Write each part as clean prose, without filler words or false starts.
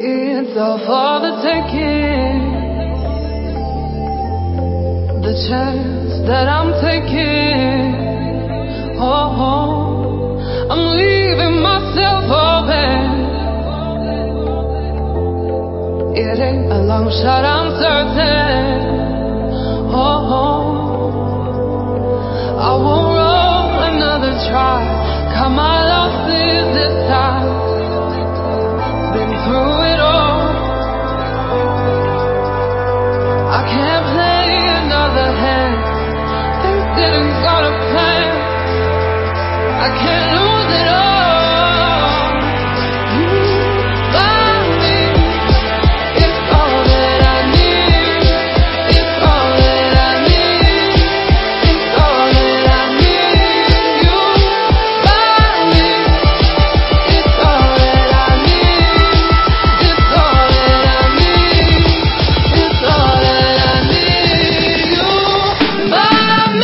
It's all for the taking. The chance that I'm taking. I'm leaving myself open. It ain't a long shot, I'm certain. I won't roll another try. Cut my losses this time. Been through it all. I can't play another hand. Things didn't go to plan. I can't lose it all. You got me. It's all that I need. It's all that I need. It's all that I need. You got me. It's all that I need. It's all that I need. It's all that I need. You got me.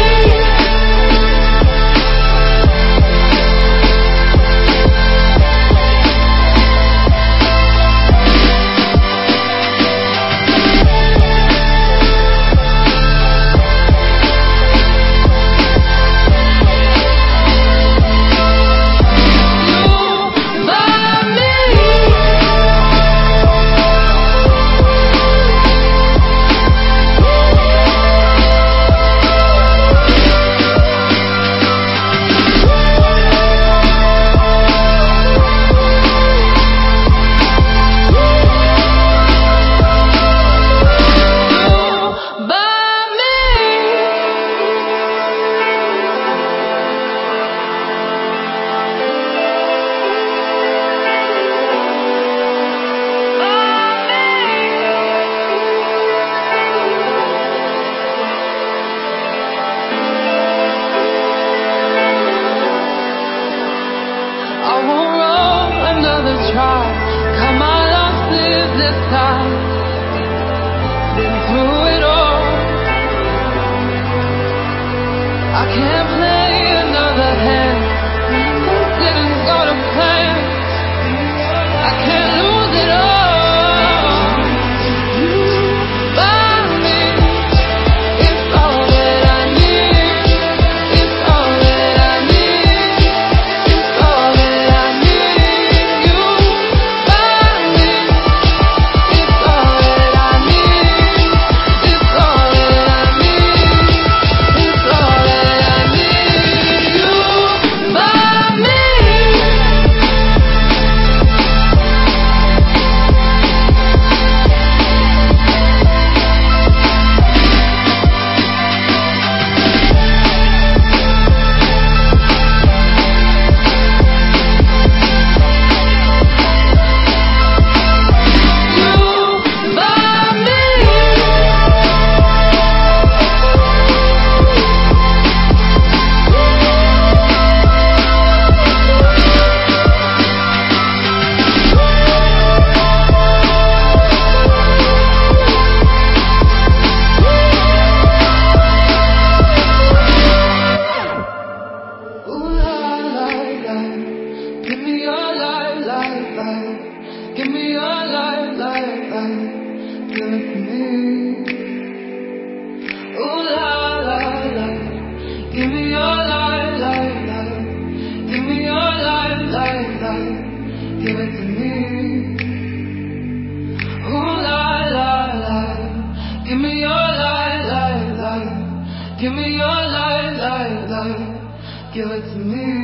I won't roll another try. Cut my losses this time. Been through it all. I can't play another hand. Things didn't go to plan. I can't lose it all. You got me. It's all that I need. It's all that I need. It's all that I need. You got me. It's all that I need. It's all that I need. It's all that I need. You got me. Ooh la la la, give me your life, life, life. Give me your life, life, life. Give it to me. Ooh la la la, give me your life, life, life. Give me your life, life, life. Give it to me. Ooh la la la, give me your life, life, life. Give me your life, life, life. Give it to me.